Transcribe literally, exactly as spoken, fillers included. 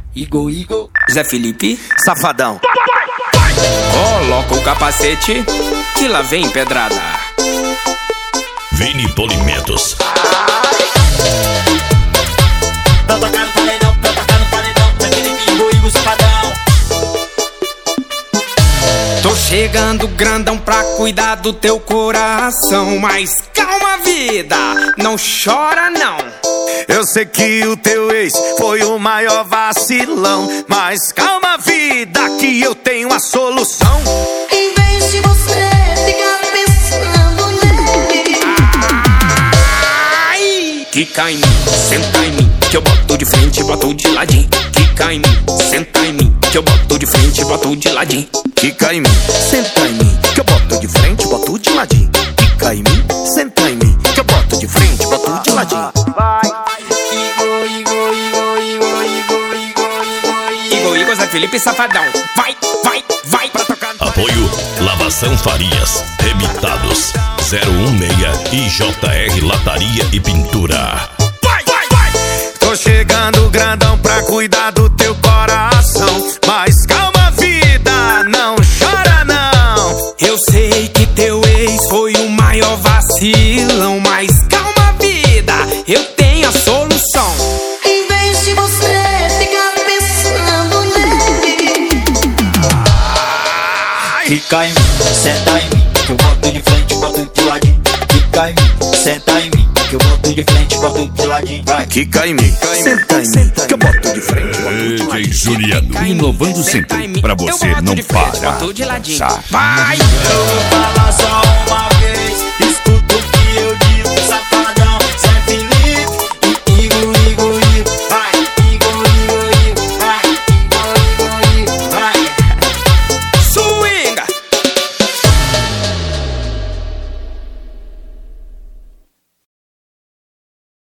Igor, Igor, Zé Felipe, Safadão. coloca o capacete que lá vem pedrada. Vini Polimentos. tá tocando paredão, tá tocando paredão, Zé Felipe, Igor, Igor, Safadão. Tô chegando grandão pra cuidar do teu coração, mas calma vida, não chora não. Eu sei que o teu ex foi o maior vacilão, mas calma vida que eu tenho a solução. Em vez de você ficar pensando nele, Ai! Quica em mim, senta em mim, que eu boto de frente e boto de ladinho. Quica em mim, senta em mim, que eu boto de frente e boto de ladinho. Quica em mim, senta em mim, que eu boto de frente, boto de ladinho. Quica em mim, senta em mim, que eu boto de frente, boto de ladinho. Igor, Igor, Igor, Igor, Igor, Igor, Igor, Igor, Igor, Zé Felipe, Safadão. Vai, vai, vai pra tocar. Apoio Lavação Farias, Remitados zero um seis e J R Lataria e Pintura. Vai, vai, vai. Tô chegando grandão pra cuidar do teu coração, mas calma vida, não chora não. Eu sei que teu ex foi o maior vacilão, mas calma vida, eu tenho a solução. em vez de você ficar pensando nele, Fica em mim, senta em mim, que eu boto de frente, boto de ladinho. Fica em mim, senta em mim, que eu boto de frente, boto de ladinho. Vai. Quica em mim, senta em mim, que eu boto de frente, boto de D J ladinho. Juliano, inovando sempre, pra você não parar. Boto de ladinho. Dançar. Vai! Eu vou falar só uma